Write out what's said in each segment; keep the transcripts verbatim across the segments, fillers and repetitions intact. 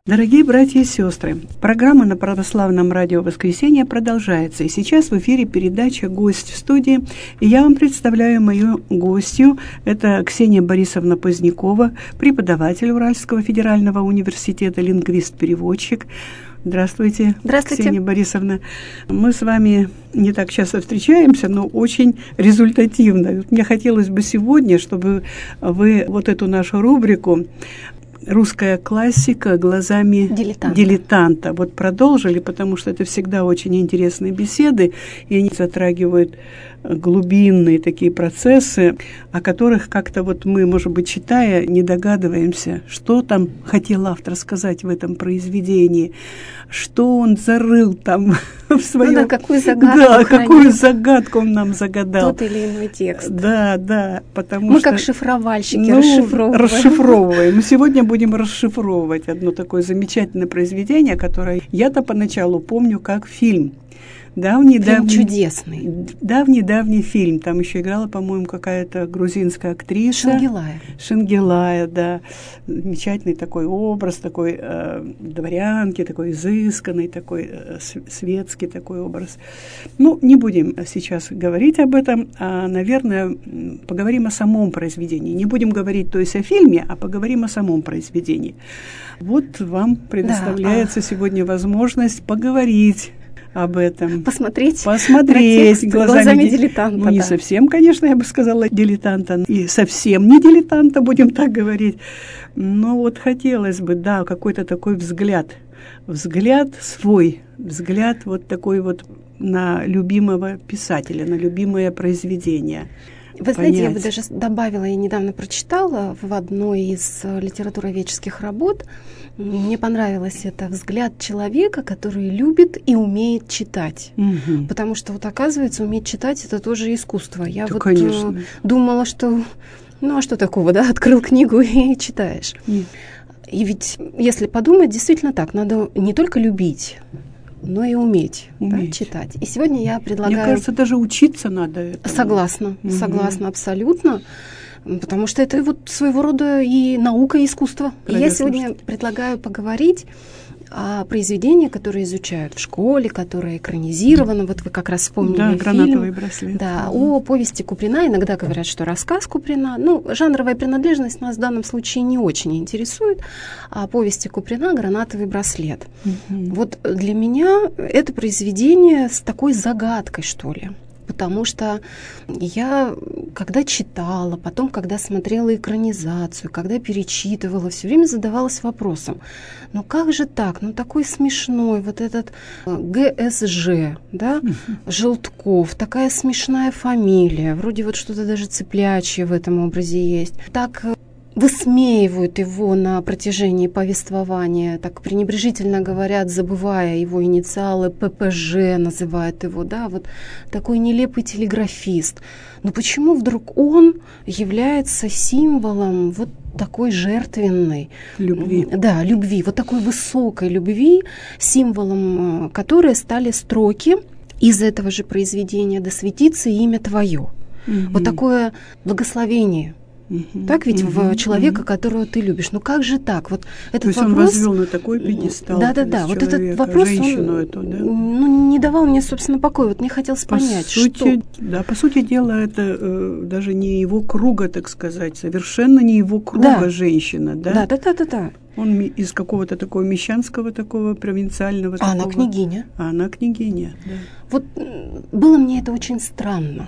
Дорогие братья и сестры, программа на православном радио «Воскресенье» продолжается. И сейчас в эфире передача «Гость в студии». И я вам представляю мою гостью. Это Ксения Борисовна Позднякова, преподаватель Уральского федерального университета, лингвист-переводчик. Здравствуйте, Здравствуйте, Ксения Борисовна. Мы с вами не так часто встречаемся, но очень результативно. Мне хотелось бы сегодня, чтобы вы вот эту нашу рубрику «Русская классика глазами дилетанта. дилетанта» вот продолжили, потому что это всегда очень интересные беседы, и они затрагивают глубинные такие процессы, о которых как-то вот мы, может быть, читая, не догадываемся, что там хотел автор сказать в этом произведении, что он зарыл там в своем... Ну да, какую загадку Да, хранит. какую загадку он нам загадал. Тот или иной текст. Да, да, потому Мы что... как шифровальщики ну, расшифровываем. расшифровываем. Мы сегодня будем расшифровывать одно такое замечательное произведение, которое я-то поначалу помню как фильм. Давний, Фильм давний, чудесный. Давний-давний фильм. Там еще играла, по-моему, какая-то грузинская актриса. Шенгелая. Шенгелая, да. Замечательный такой образ, такой э, дворянки, такой изысканный, такой э, светский такой образ. Ну, не будем сейчас говорить об этом, а, наверное, поговорим о самом произведении. Не будем говорить, то есть, о фильме, а поговорим о самом произведении. Вот вам предоставляется да, а... сегодня возможность поговорить об этом. Посмотреть, Посмотреть текст глазами, глазами ди... дилетанта. Ну, не да. совсем, конечно, я бы сказала, дилетанта, и совсем не дилетанта, будем так говорить. Но вот хотелось бы, да, какой-то такой взгляд, взгляд свой, взгляд вот такой вот на любимого писателя, на любимое произведение. Вы знаете, я бы даже добавила, я недавно прочитала в одной из литературоведческих работ, мне понравилось это взгляд человека, который любит и умеет читать. Угу. Потому что вот оказывается, уметь читать — это тоже искусство. Я да, вот конечно. думала, что ну а что такого, да, открыл книгу и читаешь. Нет. И ведь, если подумать, действительно так, надо не только любить, но и уметь, уметь. Да, читать. И сегодня я предлагаю... Мне кажется, даже учиться надо этому. Согласна, угу. согласна абсолютно. Потому что это вот своего рода и наука, и искусство. И я сегодня предлагаю поговорить о произведении, которые изучают в школе, которое экранизировано. Вот вы как раз вспомнили да, фильм. «Гранатовый браслет». Да, о повести Куприна. Иногда говорят, что рассказ Куприна. Ну, жанровая принадлежность нас в данном случае не очень интересует. А повести Куприна «Гранатовый браслет». Угу. Вот для меня это произведение с такой загадкой, что ли. Потому что я, когда читала, потом, когда смотрела экранизацию, когда перечитывала, все время задавалась вопросом, ну как же так, ну такой смешной вот этот Г С Ж, да, Желтков, такая смешная фамилия, вроде вот что-то даже цыплячье в этом образе есть. Так высмеивают его на протяжении повествования, так пренебрежительно говорят, забывая его инициалы, П П Ж называют его, да, вот такой нелепый телеграфист. Но почему вдруг он является символом вот такой жертвенной любви? Да, любви, вот такой высокой любви, символом которой стали строки из этого же произведения «Да светится имя Твое». Mm-hmm. Вот такое благословение. Uh-huh, так ведь uh-huh, в человека, uh-huh. которого ты любишь. Ну как же так? Вот этот то есть вопрос... он возвел на такой пьедестал. Да, да, да. Вот этот вопрос, он эту, да? ну, не давал мне, собственно, покоя. Вот мне хотелось по понять, сути, что... Да, по сути дела, это э, даже не его круга, так сказать, совершенно не его круга да. женщина, да? Да, да, да, да, да. Он из какого-то такого мещанского, такого провинциального... А такого... она княгиня. А она княгиня, да. Вот было мне это очень странно.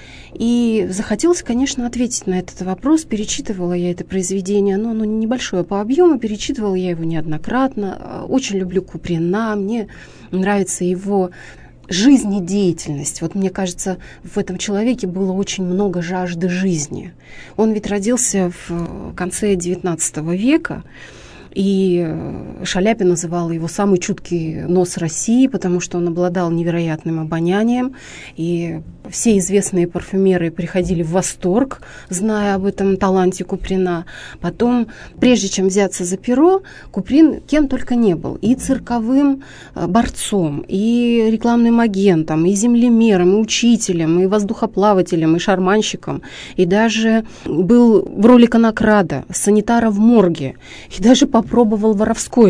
И захотелось, конечно, ответить на этот вопрос. Перечитывала я это произведение, но оно небольшое по объему, перечитывала я его неоднократно. Очень люблю Куприна, мне нравится его жизнедеятельность. Вот мне кажется, в этом человеке было очень много жажды жизни. Он ведь родился в конце девятнадцатого века, и Шаляпин называл его самый чуткий нос России, потому что он обладал невероятным обонянием, и все известные парфюмеры приходили в восторг, зная об этом таланте Куприна. Потом, прежде чем взяться за перо, Куприн кем только не был. И цирковым борцом, и рекламным агентом, и землемером, и учителем, и воздухоплавателем, и шарманщиком. И даже был в роли конокрада, санитара в морге. И даже попробовал воровское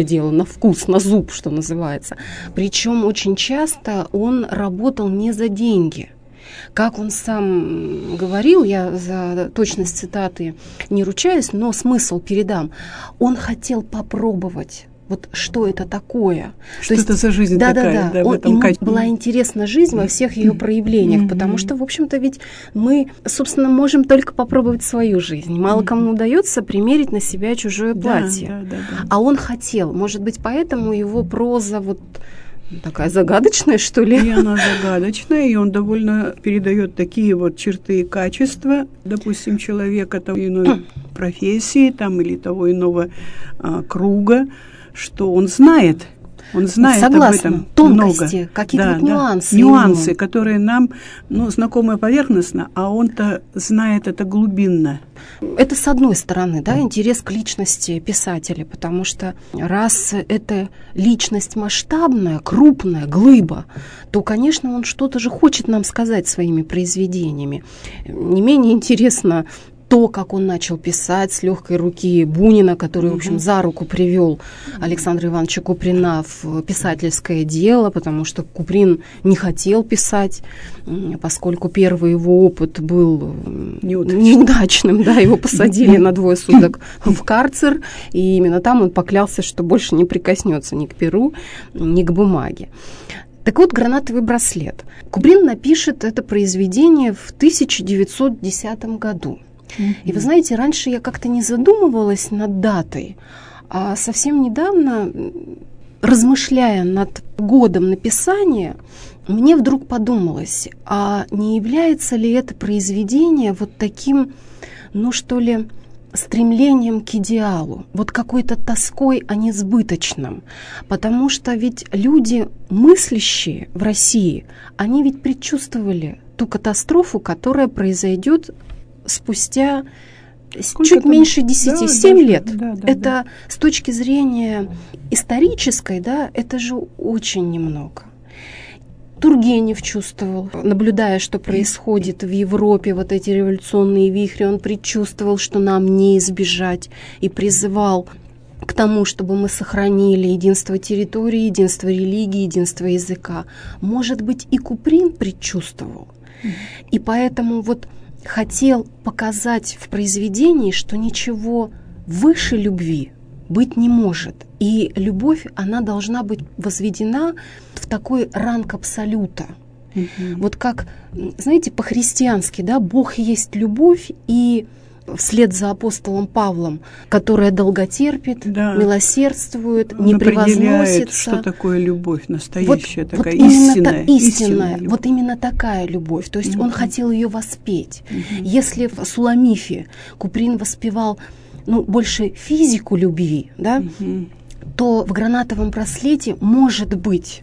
дело, на вкус, на зуб, что называется. Причем очень часто он работал не за деньги. Как он сам говорил, я за точность цитаты не ручаюсь, но смысл передам. Он хотел попробовать. Вот что это такое? Что это за жизнь да, такая? Да, да, да. Он, ему была интересна жизнь во всех ее проявлениях, mm-hmm. потому что, в общем-то, ведь мы, собственно, можем только попробовать свою жизнь. Мало mm-hmm. кому удается примерить на себя чужое платье. Да, да, да, да. А он хотел. Может быть, поэтому его проза вот такая загадочная, что ли? И она загадочная, и он довольно передает такие вот черты и качества, допустим, человека той иной профессии там, или того иного а, круга, что он знает, он знает Согласна. об этом Тонкости, много. какие-то да, вот нюансы. Да, нюансы, ему. Которые нам, ну, знакомы поверхностно, а он-то знает это глубинно. Это с одной стороны, да, интерес к личности писателя, потому что раз это личность масштабная, крупная, глыба, то, конечно, он что-то же хочет нам сказать своими произведениями. Не менее интересно то, как он начал писать с легкой руки Бунина, который, в общем, за руку привел Александра Ивановича Куприна в писательское дело, потому что Куприн не хотел писать, поскольку первый его опыт был неудачным, неудачным, да, его посадили на двое суток в карцер, и именно там он поклялся, что больше не прикоснется ни к перу, ни к бумаге. Так вот, «Гранатовый браслет». Куприн напишет это произведение в тысяча девятьсот десятом году. И вы знаете, раньше я как-то не задумывалась над датой, а совсем недавно, размышляя над годом написания, мне вдруг подумалось, а не является ли это произведение вот таким, ну что ли, стремлением к идеалу, вот какой-то тоской о несбыточном, потому что ведь люди мыслящие в России, они ведь предчувствовали ту катастрофу, которая произойдет спустя Сколько чуть там? меньше десяти, семь да, лет. Да, да, это да. С точки зрения исторической, да, это же очень немного. Тургенев чувствовал, наблюдая, что происходит в Европе, вот эти революционные вихри, он предчувствовал, что нам не избежать, и призывал к тому, чтобы мы сохранили единство территории, единство религии, единство языка. Может быть, и Куприн предчувствовал. Mm. И поэтому вот хотел показать в произведении, что ничего выше любви быть не может. И любовь, она должна быть возведена в такой ранг абсолюта. Mm-hmm. Вот как, знаете, по-христиански, да, Бог есть любовь, и вслед за апостолом Павлом, которая долготерпит, да. милосердствует, Он не превозносится. Что такое любовь настоящая, вот, такая вот истинная, та, истинная, истинная любовь. Вот именно такая любовь. То есть mm-hmm. он хотел ее воспеть. Mm-hmm. Если в Суламифе Куприн воспевал, ну, больше физику любви, да, mm-hmm. то в «Гранатовом браслете», может быть,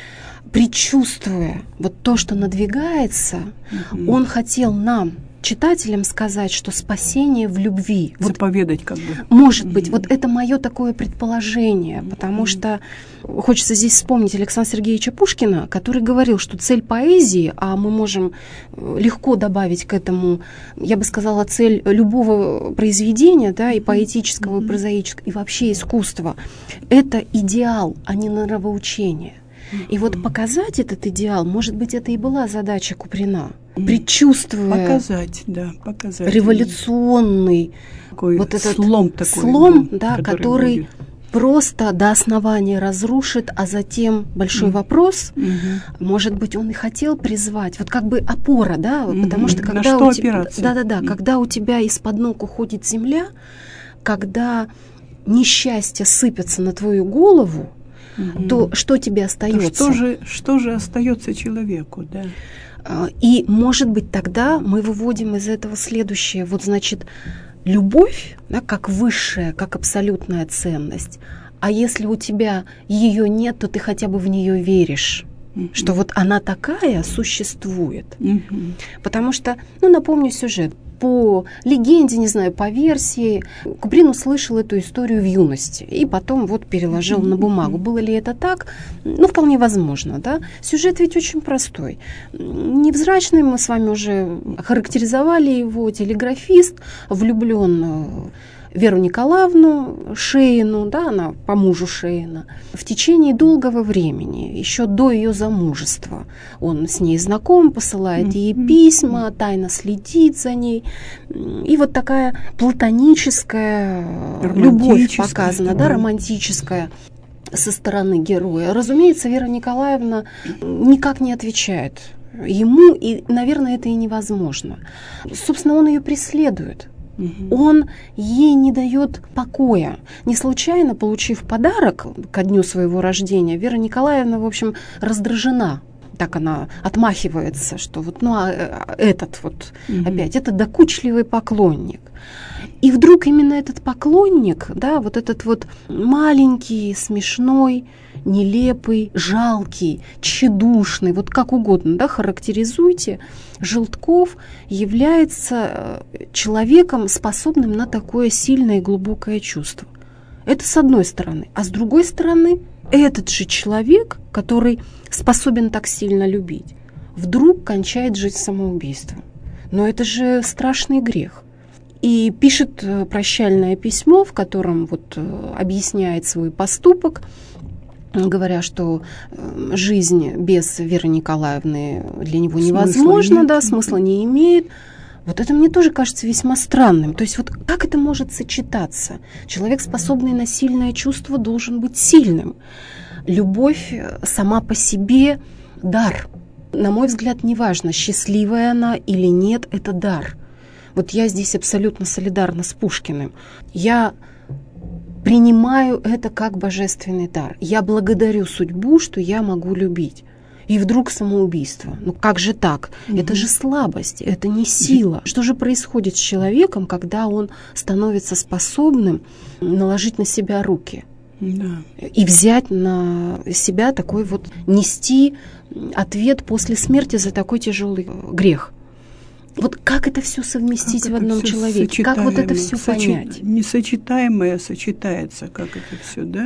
предчувствуя вот то, что надвигается, mm-hmm. он хотел нам, читателям, сказать, что спасение в любви. Заповедать, вот, как бы. Может mm-hmm. быть, вот это мое такое предположение, mm-hmm. потому что хочется здесь вспомнить Александра Сергеевича Пушкина, который говорил, что цель поэзии, а мы можем легко добавить к этому, я бы сказала, цель любого произведения, да, и поэтического, mm-hmm. и прозаического, и вообще искусства, это идеал, а не нравоучение. И вот показать этот идеал, может быть, это и была задача Куприна, предчувствуя показать, да, показать революционный такой вот этот слом, такой, слом, да, который, который будет. Просто до основания разрушит, а затем большой mm. вопрос, mm-hmm. может быть, он и хотел призвать, вот как бы опора, да, mm-hmm. потому что когда На что у тебя, да-да-да, mm-hmm. когда у тебя из-под ног уходит земля, когда несчастья сыпятся на твою голову, Mm-hmm. то что тебе остается? То что же, что же остается человеку, да? И, может быть, тогда мы выводим из этого следующее. Вот, значит, любовь, да, как высшая, как абсолютная ценность. А если у тебя ее нет, то ты хотя бы в нее веришь. Mm-hmm. Что вот она такая существует. Mm-hmm. Потому что, ну, напомню сюжет. По легенде, не знаю, по версии, Куприн услышал эту историю в юности и потом вот переложил mm-hmm. на бумагу. Было ли это так? Ну, вполне возможно, да. Сюжет ведь очень простой. Невзрачный, мы с вами уже характеризовали его, телеграфист, влюблен Веру Николаевну Шеину, да, она по мужу Шеина, в течение долгого времени, еще до ее замужества. Он с ней знаком, посылает ей письма, тайно следит за ней. И вот такая платоническая любовь показана, да, романтическая со стороны героя. Разумеется, Вера Николаевна никак не отвечает ему, и, наверное, это и невозможно. Собственно, он ее преследует. Угу. Он ей не дает покоя. Не случайно, получив подарок ко дню своего рождения, Вера Николаевна, в общем, раздражена. Так она отмахивается, что вот, ну, а этот вот угу. опять, это докучливый поклонник. И вдруг именно этот поклонник, да, вот этот вот маленький, смешной, нелепый, жалкий, тщедушный, вот как угодно, да, характеризуйте, Желтков является человеком, способным на такое сильное и глубокое чувство. Это с одной стороны. А с другой стороны, этот же человек, который способен так сильно любить, вдруг кончает жизнь самоубийством. Но это же страшный грех. И пишет прощальное письмо, в котором вот объясняет свой поступок, говоря, что жизнь без Веры Николаевны для него невозможна, да, смысла не имеет. Вот это мне тоже кажется весьма странным. То есть вот как это может сочетаться? Человек, способный на сильное чувство, должен быть сильным. Любовь сама по себе – дар. На мой взгляд, неважно, счастливая она или нет, это дар. Вот я здесь абсолютно солидарна с Пушкиным. Я принимаю это как божественный дар. Я благодарю судьбу, что я могу любить. И вдруг самоубийство. Ну как же так? Mm-hmm. Это же слабость, это не сила. Mm-hmm. Что же происходит с человеком, когда он становится способным наложить на себя руки? Mm-hmm. И взять на себя такой вот, нести ответ после смерти за такой тяжелый грех? Вот как это все совместить как в одном человеке? Как вот это все сочи... понять? Несочетаемое сочетается, как это все, да?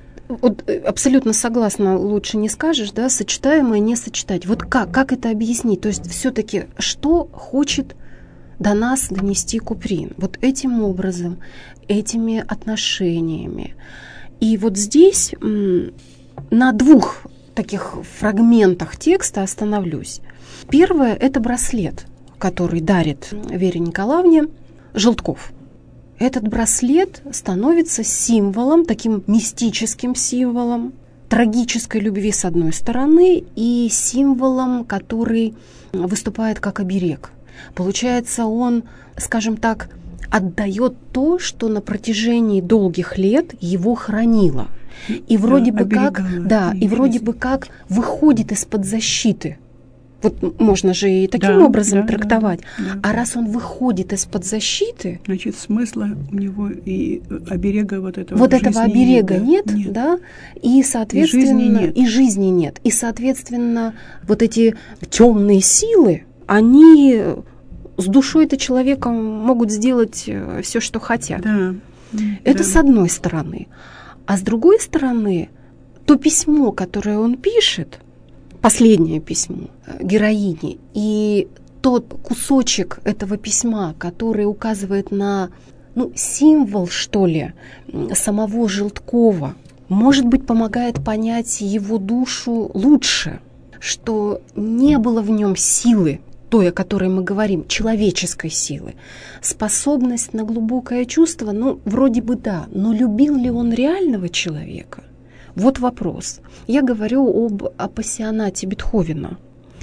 Вот абсолютно согласна, лучше не скажешь, да, сочетаемое не сочетать. Вот как, как это объяснить? То есть все-таки что хочет до нас донести Куприн? Вот этим образом, этими отношениями. И вот здесь м, на двух таких фрагментах текста остановлюсь. Первое – это браслет, который дарит Вере Николаевне Желтков. Этот браслет становится символом, таким мистическим символом трагической любви с одной стороны и символом, который выступает как оберег. Получается, он, скажем так, отдает то, что на протяжении долгих лет его хранило. И вроде да, бы как, да, и вроде бы как выходит из-под защиты. Вот можно же и таким да, образом да, трактовать. Да, да. А раз он выходит из-под защиты... Значит, смысла у него и оберега вот этого Вот этого оберега нет, нет, да? И, соответственно... И жизни нет. И жизни нет. И, соответственно, вот эти темные силы, они с душой-то человека могут сделать все, что хотят. Да, Это да. с одной стороны. А с другой стороны, то письмо, которое он пишет, последнее письмо героини, и тот кусочек этого письма, который указывает на, ну, символ, что ли, самого Желткова, может быть, помогает понять его душу лучше, что не было в нем силы, той, о которой мы говорим, человеческой силы. Способность на глубокое чувство, ну, вроде бы да, но любил ли он реального человека? Вот вопрос. Я говорю об апассионате Бетховена.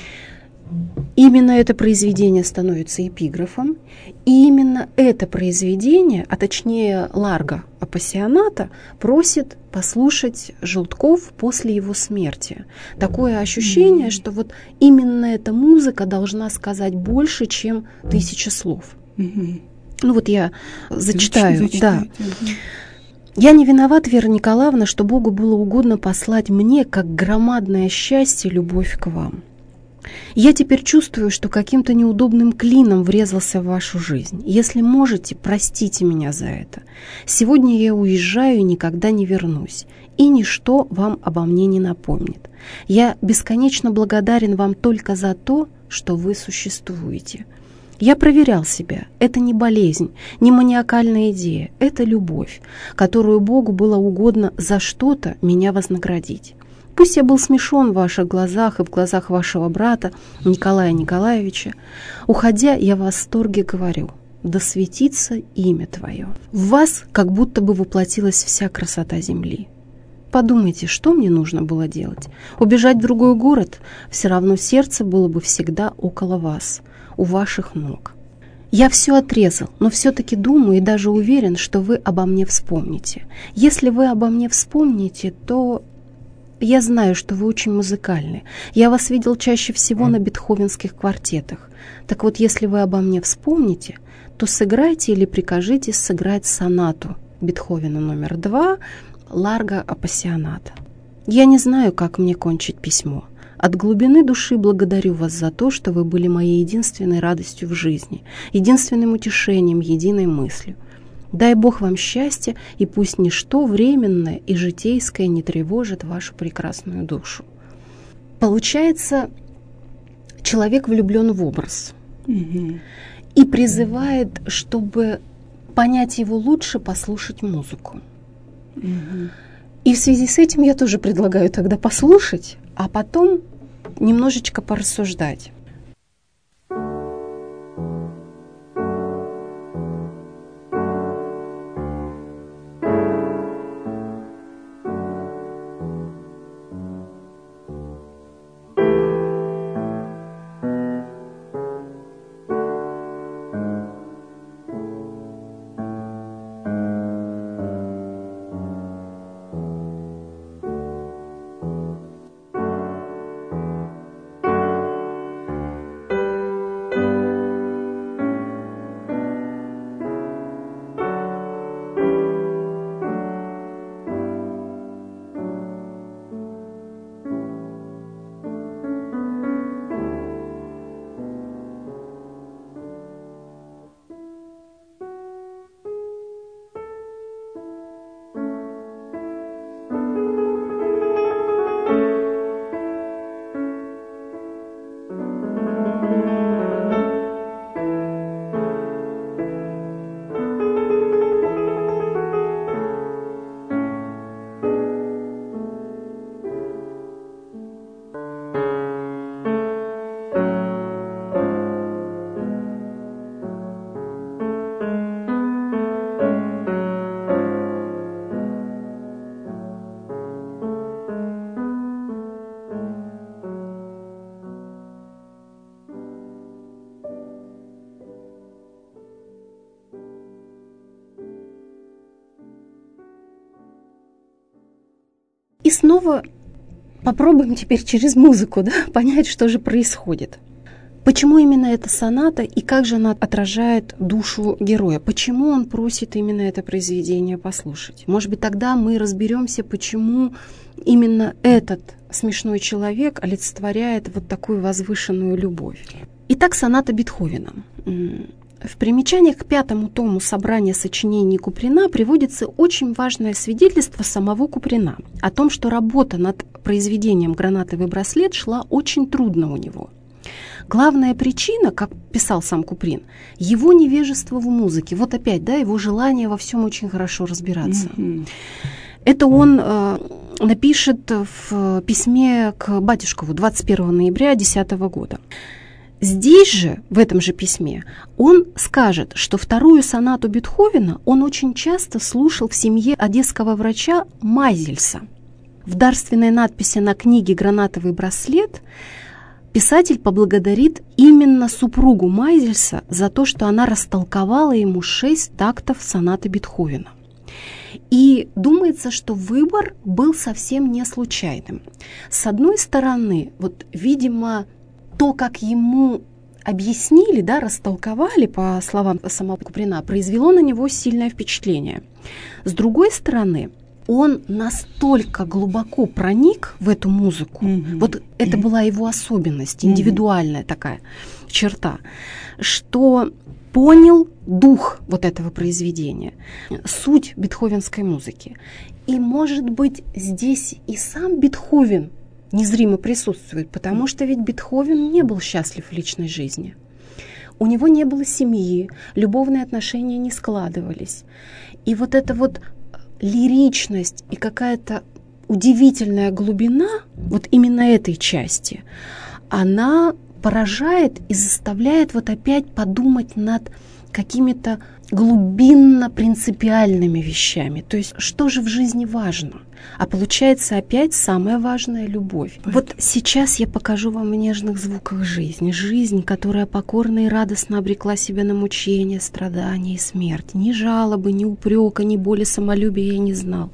Именно это произведение становится эпиграфом, и именно это произведение, а точнее Ларго апассионата, просит послушать Желтков после его смерти. Такое ощущение, mm-hmm. что вот именно эта музыка должна сказать больше, чем тысяча слов. Mm-hmm. Ну вот я зачитаю. Зачитайте. Да. «Я не виноват, Вера Николаевна, что Богу было угодно послать мне, как громадное счастье, любовь к вам. Я теперь чувствую, что каким-то неудобным клином врезался в вашу жизнь. Если можете, простите меня за это. Сегодня я уезжаю и никогда не вернусь, и ничто вам обо мне не напомнит. Я бесконечно благодарен вам только за то, что вы существуете. Я проверял себя. Это не болезнь, не маниакальная идея. Это любовь, которую Богу было угодно за что-то меня вознаградить. Пусть я был смешон в ваших глазах и в глазах вашего брата Николая Николаевича, уходя, я в восторге говорю: да светится имя Твое. В вас как будто бы воплотилась вся красота земли. Подумайте, что мне нужно было делать? Убежать в другой город? Все равно сердце было бы всегда около вас, у ваших ног. Я все отрезал, но все-таки думаю и даже уверен, что вы обо мне вспомните. Если вы обо мне вспомните, то... Я знаю, что вы очень музыкальны. Я вас видел чаще всего на бетховенских квартетах. Так вот, если вы обо мне вспомните, то сыграйте или прикажите сыграть сонату Бетховена номер два «Ларго апассионата». Я не знаю, как мне кончить письмо. От глубины души благодарю вас за то, что вы были моей единственной радостью в жизни, единственным утешением, единой мыслью. Дай Бог вам счастья, и пусть ничто временное и житейское не тревожит вашу прекрасную душу. Получается, человек влюблен в образ угу. и призывает, чтобы понять его лучше, послушать музыку. Угу. И в связи с этим я тоже предлагаю тогда послушать, а потом немножечко порассуждать. И снова попробуем теперь через музыку, да, понять, что же происходит. Почему именно эта соната и как же она отражает душу героя? Почему он просит именно это произведение послушать? Может быть, тогда мы разберемся, почему именно этот смешной человек олицетворяет вот такую возвышенную любовь. Итак, соната Бетховена. В примечаниях к пятому тому собрания сочинений Куприна приводится очень важное свидетельство самого Куприна о том, что работа над произведением «Гранатовый браслет» шла очень трудно у него. Главная причина, как писал сам Куприн, его невежество в музыке. Вот опять, да, его желание во всем очень хорошо разбираться. Mm-hmm. Это он э, напишет в письме к батюшкову двадцать первого ноября две тысячи десятого года. Здесь же, в этом же письме, он скажет, что вторую сонату Бетховена он очень часто слушал в семье одесского врача Майзельса. В дарственной надписи на книге «Гранатовый браслет» писатель поблагодарит именно супругу Майзельса за то, что она растолковала ему шесть тактов сонаты Бетховена. И думается, что выбор был совсем не случайным. С одной стороны, вот, видимо, то, как ему объяснили, да, растолковали, по словам самого Куприна, произвело на него сильное впечатление. С другой стороны, он настолько глубоко проник в эту музыку, mm-hmm. вот это была его особенность, индивидуальная mm-hmm. такая черта, что понял дух вот этого произведения, суть бетховенской музыки. И, может быть, здесь и сам Бетховен незримо присутствует, потому что ведь Бетховен не был счастлив в личной жизни. у него не было семьи, любовные отношения не складывались. И вот эта вот лиричность и какая-то удивительная глубина вот именно этой части, она поражает и заставляет вот опять подумать над какими-то глубинно-принципиальными вещами. То есть, что же в жизни важно? А получается опять самое важное — любовь. Поэтому. Вот сейчас я покажу вам в нежных звуках жизни. Жизнь, которая покорно и радостно обрекла себя на мучения, страдания и смерть. Ни жалобы, ни упрека, ни боли, самолюбия я не знал.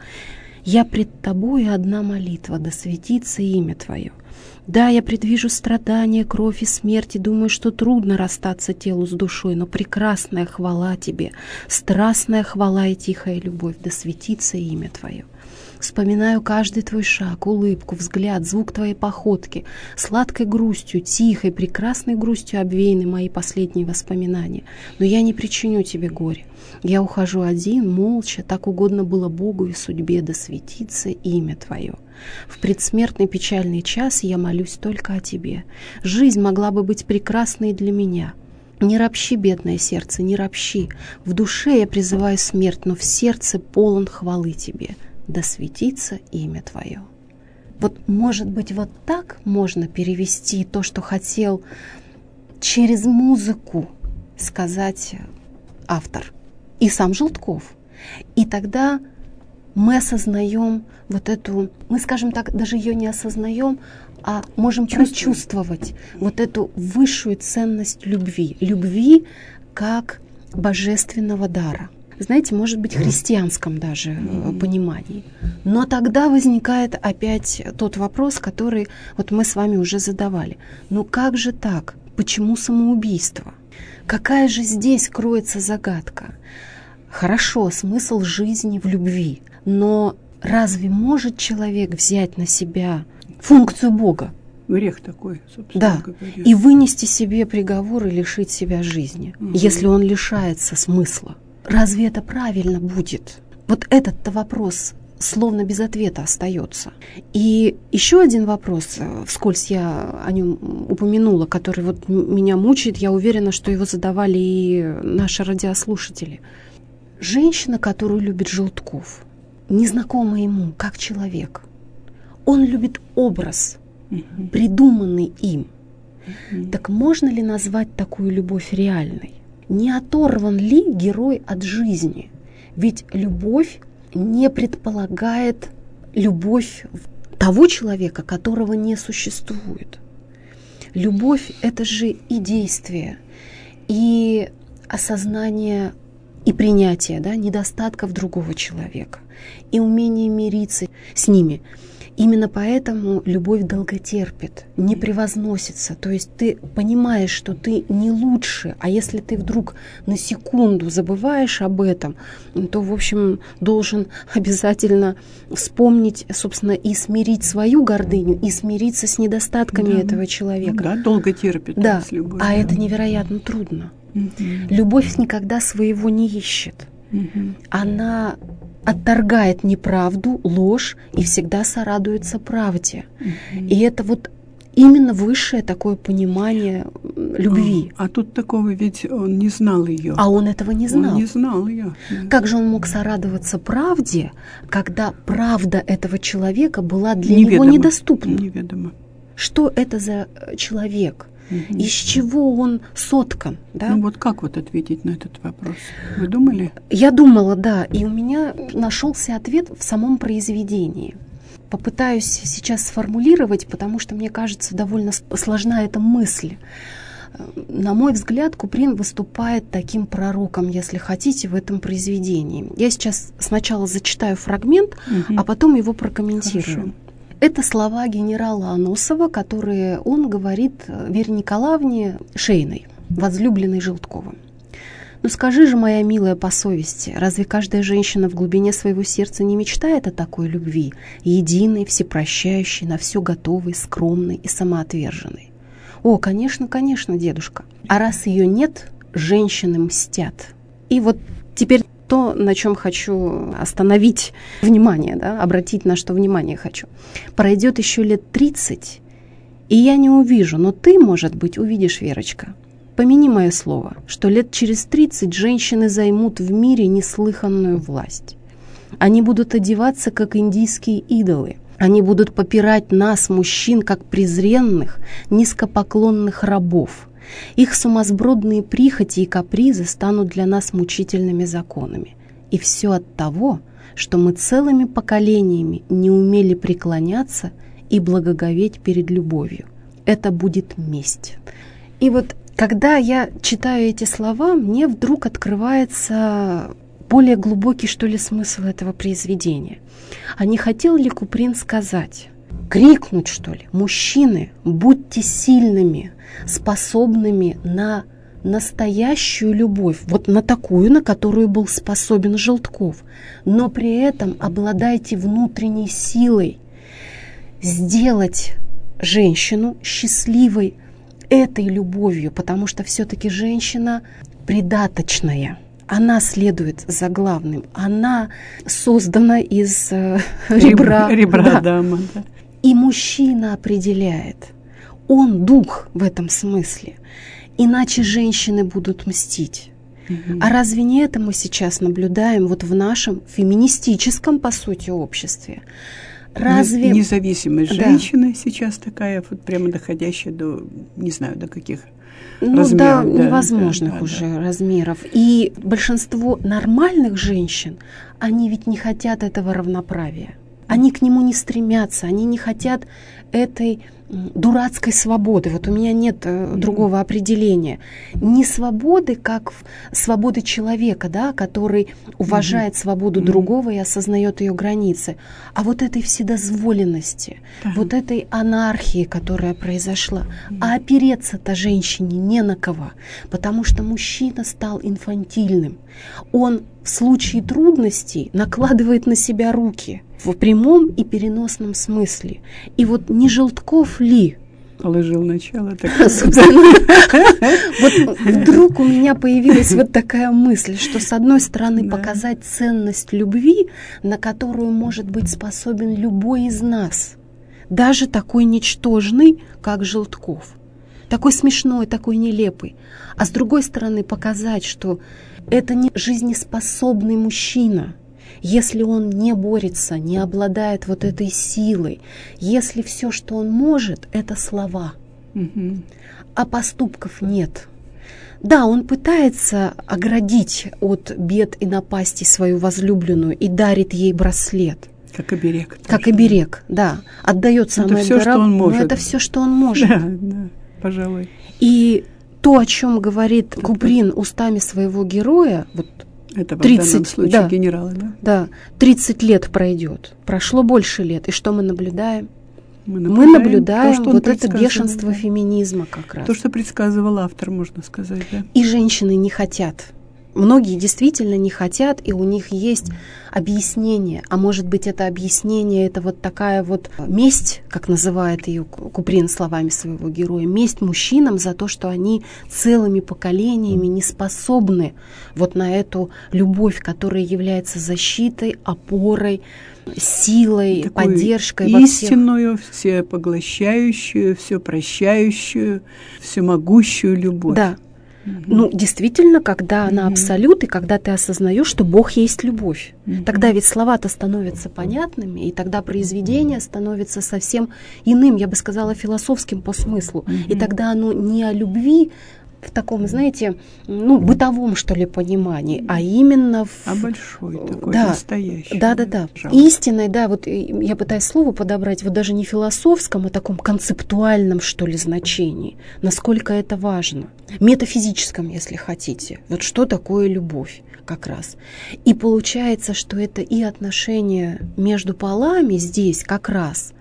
Я пред тобою одна молитва, да светится имя твое. Да, я предвижу страдания, кровь и смерть, и думаю, что трудно расстаться телу с душой, но прекрасная хвала тебе, страстная хвала и тихая любовь, да светится имя твое. Вспоминаю каждый твой шаг, улыбку, взгляд, звук твоей походки. Сладкой грустью, тихой, прекрасной грустью обвеяны мои последние воспоминания. Но я не причиню тебе горя. Я ухожу один, молча, так угодно было Богу и судьбе, да светится имя твое. В предсмертный печальный час я молюсь только о тебе. Жизнь могла бы быть прекрасной для меня. Не ропщи, бедное сердце, не ропщи. В душе я призываю смерть, но в сердце полон хвалы тебе. Да светится имя твое. Вот, может быть, вот так можно перевести то, что хотел через музыку сказать автор и сам Желтков. И тогда мы осознаем вот эту, мы, скажем так, даже ее не осознаем, а можем прочувствовать вот эту высшую ценность любви. Любви как божественного дара. Знаете, может быть, в христианском даже mm-hmm. понимании. Но тогда возникает опять тот вопрос, который вот мы с вами уже задавали. Ну как же так? Почему самоубийство? Какая же здесь кроется загадка? Хорошо, смысл жизни в любви, но разве может человек взять на себя функцию Бога? Грех такой, собственно да, говоря. И вынести себе приговор и лишить себя жизни, mm-hmm. если он лишается смысла? Разве это правильно будет? Вот этот-то вопрос словно без ответа остается. И еще один вопрос, вскользь я о нем упомянула, который вот меня мучает, я уверена, что его задавали и наши радиослушатели. Женщина, которую любит Желтков, незнакома ему как человек. Он любит образ, mm-hmm. придуманный им. Mm-hmm. Так можно ли назвать такую любовь реальной? Не оторван ли герой от жизни? Ведь любовь не предполагает любовь того человека, которого не существует. Любовь — это же и действие, и осознание, и принятие, да, недостатков другого человека, и умение мириться с ними. Именно поэтому любовь долготерпит, не превозносится. То есть ты понимаешь, что ты не лучше, а если ты вдруг на секунду забываешь об этом, то, в общем, должен обязательно вспомнить, собственно, и смирить свою гордыню, и смириться с недостатками да. этого человека. Да, долго терпит. Да, любовь, а да. это невероятно трудно. Угу. Любовь никогда своего не ищет. Угу. Она отторгает неправду, ложь и всегда сорадуется правде. Mm-hmm. И это вот именно высшее такое понимание любви. А, а тут такого ведь он не знал ее. А он этого не знал. Он не знал ее. Как же он мог сорадоваться правде, когда правда этого человека была для неведомо. него недоступна? Неведомо. Что это за человек? Угу. Из чего он соткан? Да? Ну вот как вот ответить на этот вопрос? Вы думали? Я думала, да. И у меня нашелся ответ в самом произведении. Попытаюсь сейчас сформулировать, потому что, мне кажется, довольно сложна эта мысль. На мой взгляд, Куприн выступает таким пророком, если хотите, в этом произведении. Я сейчас сначала зачитаю фрагмент, угу. а потом его прокомментирую. Хорошо. Это слова генерала Аносова, которые он говорит Вере Николаевне Шейной, возлюбленной Желтковым. «Ну скажи же, моя милая, по совести, разве каждая женщина в глубине своего сердца не мечтает о такой любви, единой, всепрощающей, на все готовой, скромной и самоотверженной? О, конечно, конечно, дедушка. А раз ее нет, женщины мстят». И вот теперь то, на чем хочу остановить внимание, да, обратить на что внимание хочу. Пройдет еще лет тридцать, и я не увижу, но ты, может быть, увидишь, Верочка. помяни мое слово, что лет через тридцать женщины займут в мире неслыханную власть. Они будут одеваться, как индийские идолы. Они будут попирать нас, мужчин, как презренных, низкопоклонных рабов. Их сумасбродные прихоти и капризы станут для нас мучительными законами. И все от того, что мы целыми поколениями не умели преклоняться и благоговеть перед любовью. Это будет месть. И вот когда я читаю эти слова, мне вдруг открывается более глубокий, что ли, смысл этого произведения. А не хотел ли Куприн сказать, крикнуть, что ли, мужчины, будьте сильными, способными на настоящую любовь, вот на такую, на которую был способен Желтков, но при этом обладайте внутренней силой сделать женщину счастливой этой любовью, потому что все-таки женщина придаточная. Она следует за главным. Она создана из э, ребра. Ребра, да. дама, да. И мужчина определяет. Он дух в этом смысле. Иначе женщины будут мстить. Угу. А разве не это мы сейчас наблюдаем вот в нашем феминистическом, по сути, обществе? Разве... Независимость да. женщины сейчас такая, вот прямо доходящая до, не знаю, до каких ну, размеров. До да, невозможных да, уже да. размеров. И большинство нормальных женщин, они ведь не хотят этого равноправия. Они к нему не стремятся, они не хотят этой дурацкой свободы. Вот у меня нет э, другого определения. Не свободы, как свободы человека, да, который уважает mm-hmm. свободу mm-hmm. другого и осознает ее границы, а вот этой вседозволенности, uh-huh. вот этой анархии, которая произошла. Mm-hmm. А опереться-то женщине не на кого, потому что мужчина стал инфантильным. Он в случае трудностей накладывает на себя руки в прямом и переносном смысле. И вот не Желтков ли? Положил начало. Вот вдруг у меня появилась вот такая мысль, что с одной стороны показать ценность любви, на которую может быть способен любой из нас, даже такой ничтожный, как Желтков, такой смешной, такой нелепый. А с другой стороны показать, что это не жизнеспособный мужчина, если он не борется, не обладает вот этой силой, если все, что он может, это слова, угу. а поступков нет. Да, он пытается оградить от бед и напастей свою возлюбленную и дарит ей браслет. Как оберег. Как оберег, да. Отдает самое дорогое. Но это все, что он может. Да, да, пожалуй. И то, о чем говорит Куприн устами своего героя, вот это в тридцать, данном случае да, генерала, да? Да, тридцать лет пройдет, прошло больше лет, и что мы наблюдаем? Мы наблюдаем, мы наблюдаем то, вот это бешенство да. феминизма как раз. То, что предсказывал автор, можно сказать, да. И женщины не хотят. Многие действительно не хотят, и у них есть объяснение. А может быть, это объяснение, это вот такая вот месть, как называет ее Куприн словами своего героя, месть мужчинам за то, что они целыми поколениями не способны вот на эту любовь, которая является защитой, опорой, силой, такую поддержкой. Истинную, во всех... всепоглощающую, все прощающую, всемогущую любовь. Да. Mm-hmm. Ну, действительно, когда mm-hmm. она абсолют, и когда ты осознаешь, что Бог есть любовь, mm-hmm. тогда ведь слова-то становятся понятными, и тогда произведение становится совсем иным, я бы сказала, философским по смыслу. Mm-hmm. И тогда оно не о любви в таком, знаете, ну, бытовом, что ли, понимании, а именно в... А большой такой, да, настоящий. Да-да-да. Истинной, да, вот я пытаюсь слово подобрать, вот даже не философском, а таком концептуальном, что ли, значении. Насколько это важно. Метафизическом, если хотите. Вот что такое любовь как раз. И получается, что это и отношения между полами здесь как раз,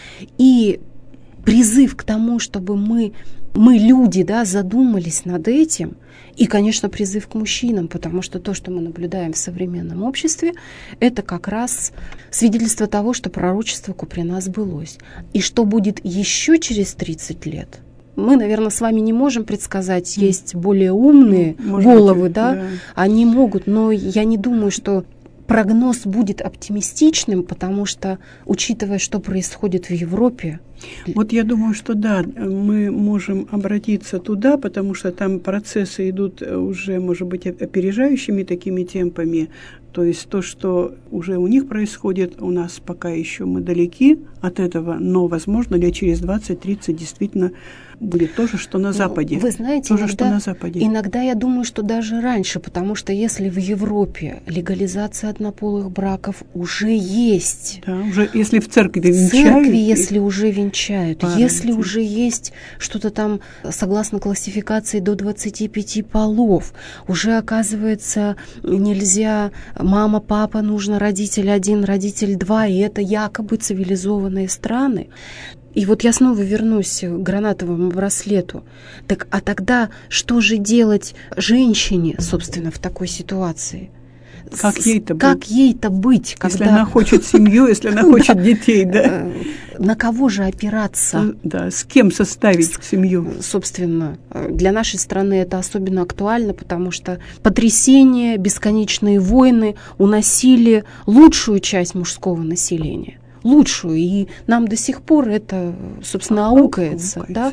и призыв к тому, чтобы мы... Мы, люди, да, задумались над этим, и, конечно, призыв к мужчинам, потому что то, что мы наблюдаем в современном обществе, это как раз свидетельство того, что пророчество Куприна сбылось. И что будет еще через тридцать лет, мы, наверное, с вами не можем предсказать. Есть более умные Может головы, быть, да? да, они могут, но я не думаю, что прогноз будет оптимистичным, потому что, учитывая, что происходит в Европе... Вот я думаю, что да, мы можем обратиться туда, потому что там процессы идут уже, может быть, опережающими такими темпами. То есть то, что уже у них происходит, у нас пока еще мы далеки от этого, но, возможно, лет через двадцать-тридцать действительно будет то же, что на Западе. Вы знаете, то же, иногда, что на Западе. Иногда я думаю, что даже раньше, потому что если в Европе легализация однополых браков уже есть. Да, уже если в церкви венчают. В церкви, если уже венчают, парами. Если уже есть что-то там, согласно классификации, до двадцати пяти полов, уже, оказывается, нельзя мама, папа, нужно родитель один, родитель два, и это якобы цивилизованные страны. И вот я снова вернусь к гранатовому браслету. Так, а тогда что же делать женщине, собственно, в такой ситуации? Как ей-то как быть? ей-то быть, когда... Если она хочет семью, если она хочет детей, да. На кого же опираться? Да, с кем составить семью? Собственно, для нашей страны это особенно актуально, потому что потрясения, бесконечные войны уносили лучшую часть мужского населения. Лучшую, и нам до сих пор это, собственно, аукается, да?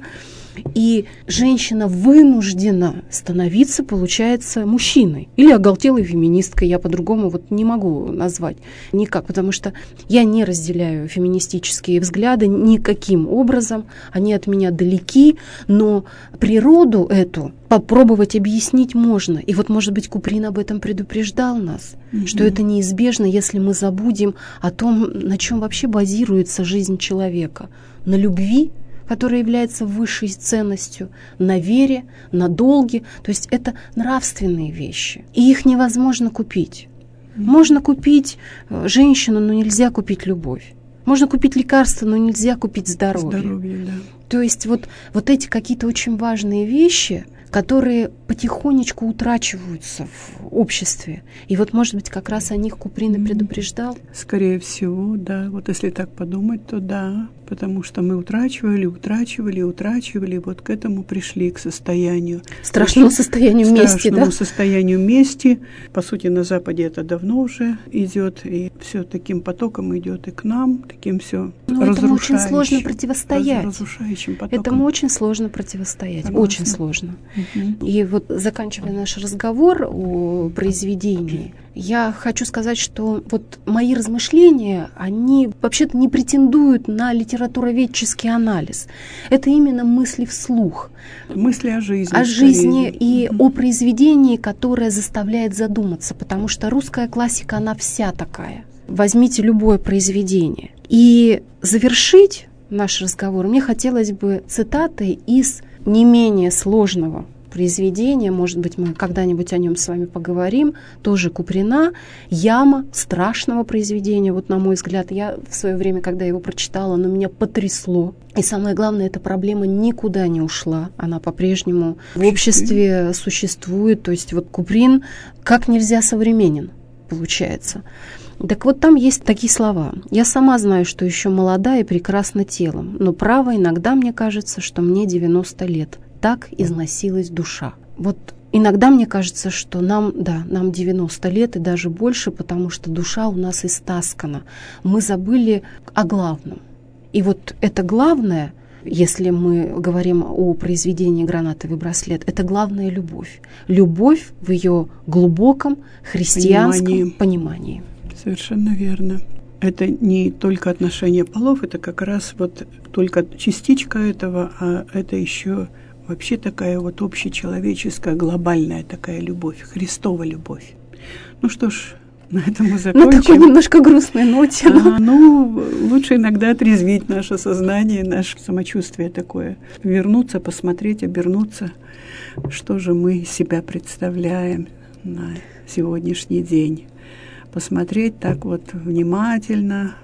И женщина вынуждена становиться, получается, мужчиной. Или оголтелой феминисткой, я по-другому вот не могу назвать никак, потому что я не разделяю феминистические взгляды никаким образом, они от меня далеки, но природу эту попробовать объяснить можно. И вот, может быть, Куприн об этом предупреждал нас, mm-hmm. что это неизбежно, если мы забудем о том, на чем вообще базируется жизнь человека. На любви, которая является высшей ценностью, на вере, на долге. То есть это нравственные вещи. И их невозможно купить. Mm-hmm. Можно купить женщину, но нельзя купить любовь. Можно купить лекарства, но нельзя купить здоровье. Здоровье, да. То есть вот, вот эти какие-то очень важные вещи, которые потихонечку утрачиваются в обществе. И вот, может быть, как раз о них Куприн и предупреждал. Скорее всего, да. Вот если так подумать, то да. Потому что мы утрачивали, утрачивали, утрачивали, вот к этому пришли, к состоянию. Страшному состоянию мести, да? Страшному состоянию мести. По сути, на Западе это давно уже идет, и все таким потоком идет и к нам, таким все разрушающим. Этому очень сложно противостоять. Разрушающим потоком. Этому очень сложно противостоять, Согласна. Очень сложно. Угу. И вот, заканчивая наш разговор о произведении, я хочу сказать, что вот мои размышления, они вообще-то не претендуют на литературоведческий анализ. Это именно мысли вслух. Мысли о жизни. О жизни скорее. и угу. о произведении, которое заставляет задуматься, потому что русская классика, она вся такая. Возьмите любое произведение. И завершить наш разговор мне хотелось бы цитатой из не менее сложного произведения, может быть, мы когда-нибудь о нем с вами поговорим, тоже Куприна, «Яма», страшного произведения, вот на мой взгляд, я в свое время, когда его прочитала, оно меня потрясло. И самое главное, эта проблема никуда не ушла, она по-прежнему в обществе существует, то есть вот Куприн как нельзя современен, получается. Так вот, там есть такие слова. «Я сама знаю, что еще молода и прекрасна телом, но право иногда мне кажется, что мне девяносто лет. Так износилась душа». Вот иногда мне кажется, что нам, да, нам девяносто лет и даже больше, потому что душа у нас истаскана. Мы забыли о главном. И вот это главное, если мы говорим о произведении «Гранатовый браслет», это главная любовь. Любовь в ее глубоком христианском понимании. понимании. Совершенно верно. Это не только отношение полов, это как раз вот только частичка этого, а это еще вообще такая вот общечеловеческая, глобальная такая любовь, Христова любовь. Ну что ж, на этом мы закончим. На такой немножко грустной ноте. А, ну, лучше иногда отрезвить наше сознание, наше самочувствие такое. Вернуться, посмотреть, обернуться, что же мы из себя представляем на сегодняшний день. Посмотреть так вот внимательно,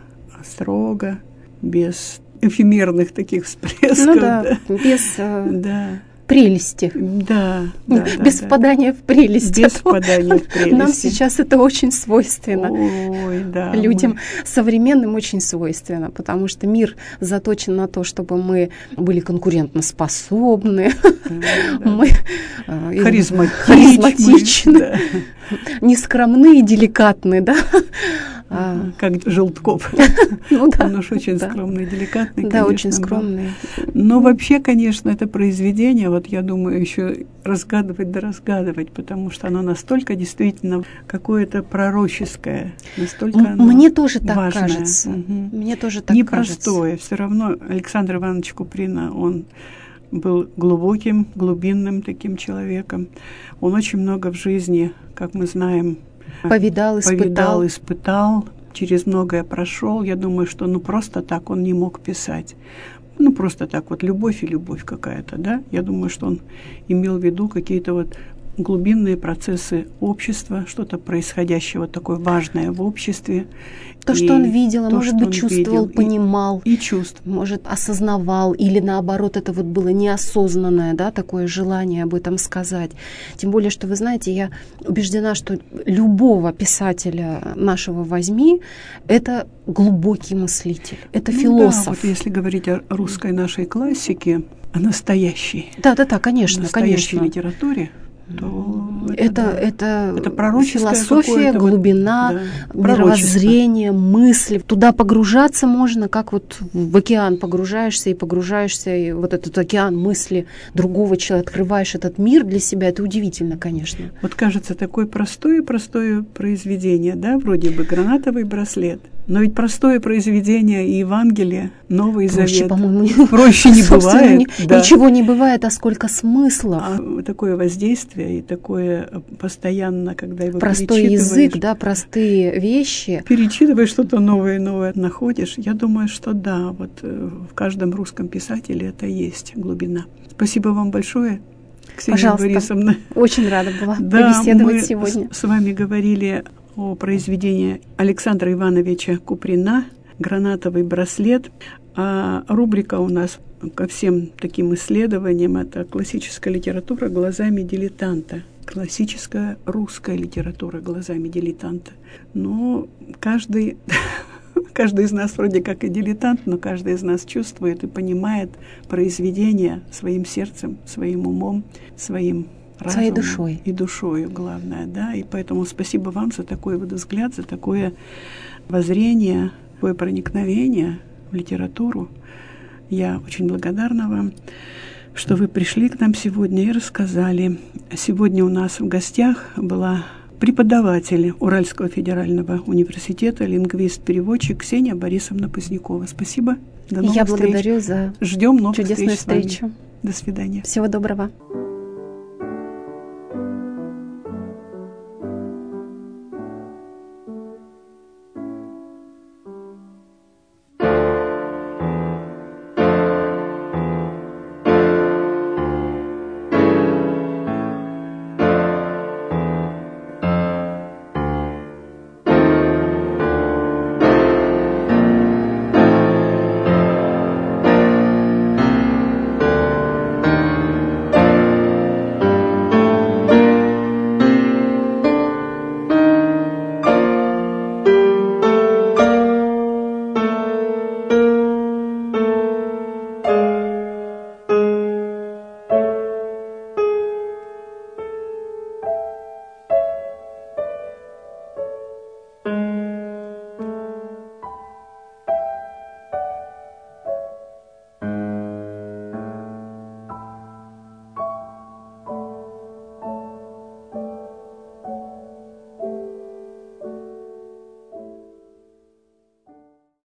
строго, без эфемерных таких всплесков. Ну да, да. без да. прелести. Да, да, Без да, впадания в прелесть. Без впадания в прелесть. Нам сейчас это очень свойственно. Ой, да, Людям мы... современным очень свойственно, потому что мир заточен на то, чтобы мы были конкурентоспособны, да, да, мы да. Харизматичны, харизматичны, да. Нескромны и деликатны, да? А, как Желтков. Ну, да, Он уж очень да. скромный, деликатный, да, конечно, очень скромный. Был. Но вообще, конечно, это произведение, вот я думаю, еще разгадывать да разгадывать, потому что оно настолько действительно какое-то пророческое, настолько оно Мне тоже так важное. Кажется. Угу. Мне тоже так Непростое. кажется. Все равно Александр Иванович Куприна, он был глубоким, глубинным таким человеком. Он очень много в жизни, как мы знаем, Повидал, испытал. Повидал, испытал, через многое прошел. Я думаю, что ну просто так он не мог писать. Ну просто так вот любовь и любовь какая-то, да. Я думаю, что он имел в виду какие-то вот глубинные процессы общества, что-то происходящего такое важное в обществе. То, что он видел, а то, может быть, чувствовал, видел, понимал. И, и чувств. Может, осознавал, или наоборот, это вот было неосознанное, да, такое желание об этом сказать. Тем более, что, вы знаете, я убеждена, что любого писателя нашего возьми, это глубокий мыслитель, это ну, философ. Да, вот если говорить о русской нашей классике, о настоящей, да, да, да, конечно, настоящей конечно. литературе, то это, это, это, это философия, глубина, вот, да, мировоззрение, мысли. Туда погружаться можно, как вот в океан погружаешься и погружаешься, и вот этот океан мысли другого человека, открываешь этот мир для себя. Это удивительно, конечно. Вот кажется, такое простое-простое произведение, да, вроде бы «Гранатовый браслет». Но ведь простое произведение и Евангелие, Новый Проще, Завет. по-моему, проще не бывает. Ни, да. Ничего не бывает, а сколько смыслов. А такое воздействие и такое постоянно, когда его простой язык, да, простые вещи. Перечитываешь что-то новое и новое, находишь. Я думаю, что да, вот в каждом русском писателе это есть глубина. Спасибо вам большое, Ксения Пожалуйста. Борисовна. Очень рада была да, побеседовать мы сегодня. С, с вами говорили о произведении Александра Ивановича Куприна «Гранатовый браслет». А рубрика у нас ко всем таким исследованиям – это классическая литература глазами дилетанта. Классическая русская литература глазами дилетанта. Но каждый, каждый из нас вроде как и дилетант, но каждый из нас чувствует и понимает произведение своим сердцем, своим умом, своим разумом. Своей душой. И душою, главное, да. И поэтому спасибо вам за такой вот взгляд, за такое воззрение, такое проникновение в литературу. Я очень благодарна вам, что вы пришли к нам сегодня и рассказали. Сегодня у нас в гостях была преподаватель Уральского федерального университета, лингвист-переводчик Ксения Борисовна Позднякова. Спасибо. До новых Я встреч. благодарю за Ждем новых чудесную встреч с вами. встречу. До свидания. Всего доброго.